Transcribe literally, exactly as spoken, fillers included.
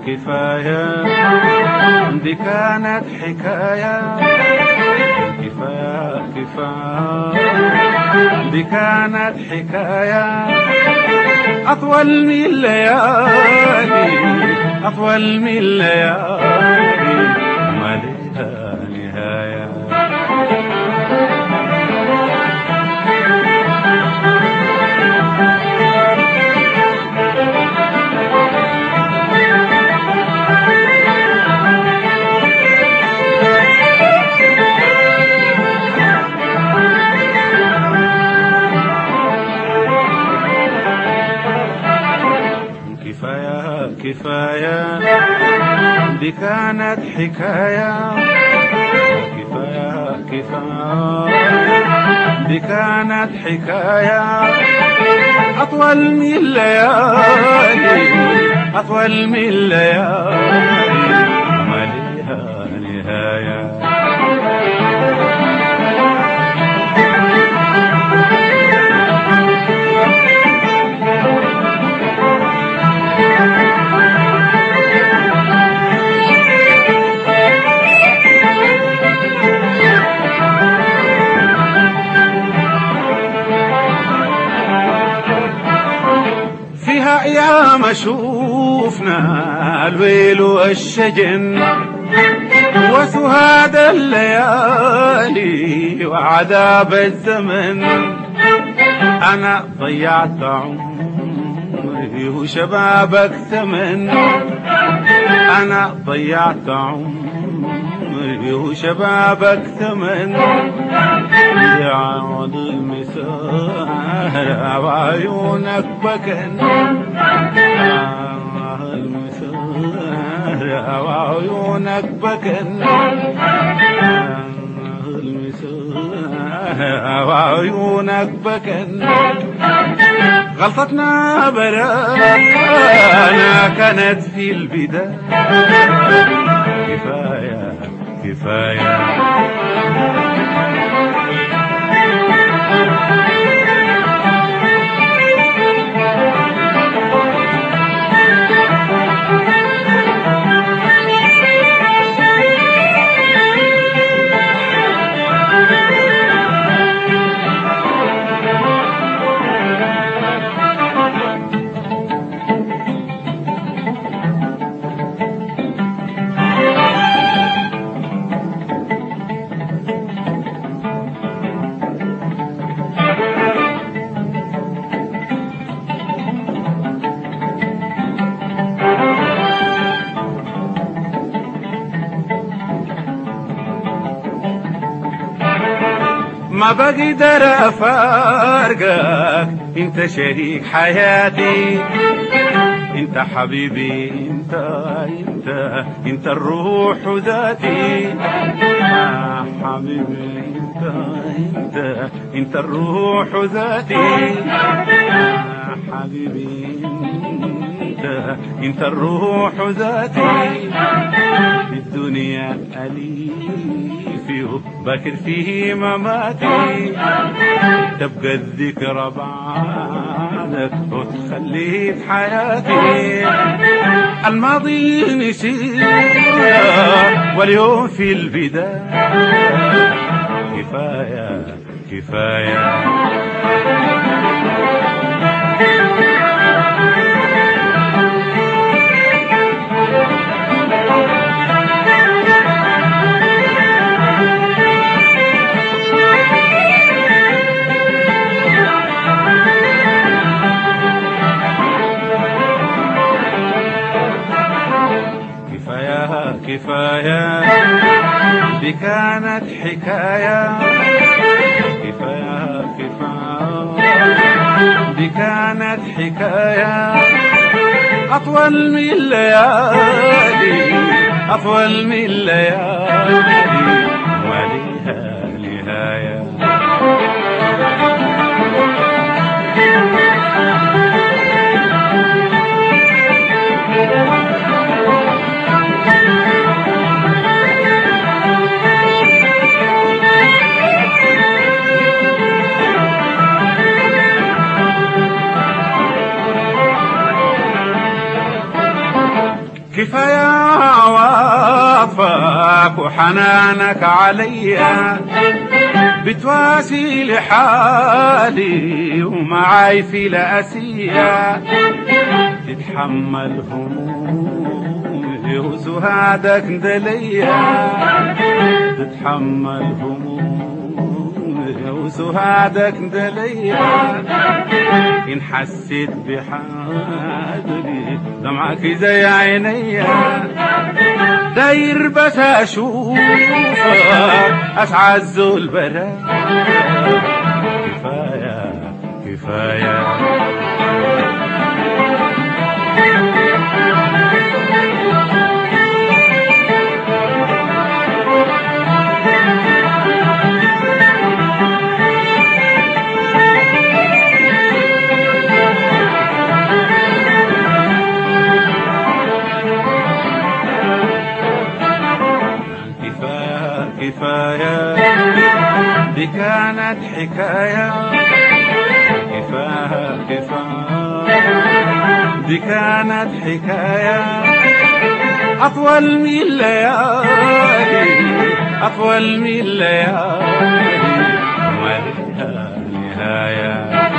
كفاية دي كانت حكاية. كفاية كفاية دي كانت حكاية أطول من الليالي، أطول من الليالي ما لها نهاية. كفاية كفاية دي كانت حكاية. كفاية كفاية دي كانت حكاية أطول من الليالي، أطول من الليالي ما لها نهاية. فيها أيام شوفنا الويل والشجن وسهاد الليالي وعذاب الزمن. أنا ضيعت عمري وشبابك ثمن، أنا ضيعت عمري وشبابك ثمن. يعود المسار وعيونك بكن، المسار وعيونك بكن، المسار وعيونك بكن. غلطتنا برانا كانت في البداية. كفاية كفاية ما بقدر افارقك، انت شريك حياتي، انت حبيبي، انت انت انت الروح ذاتي. يا حبيبي انت انت انت الروح ذاتي. يا حبيبي انت انت الروح ذاتي. في الدنيا أليفي وبكر فيه مماتي، تبقى الذكرى بعدك وتخلي في حياتي. الماضي نسينا واليوم في البداية. كفاية كفاية كفاية دي كانت حكاية. كفاية كفاية دي كانت حكاية أطول من الليالي، أطول من الليالي ولها نهاية. كفاية عواطفك وحنانك عليا بتواسي لحالي ومعاي في لأسية تتحمل همومي وسهادك دليا تتحمل همومي وسهادك دليا إن حسيت بحالي دمعك زي عينيا داير بس أشوفك أسعد ذو البراء كفاية كفاية كفاية دي كانت حكاية كفاية كفاية دي كانت حكاية أطول من الليالي أطول من الليالي وما لها نهاية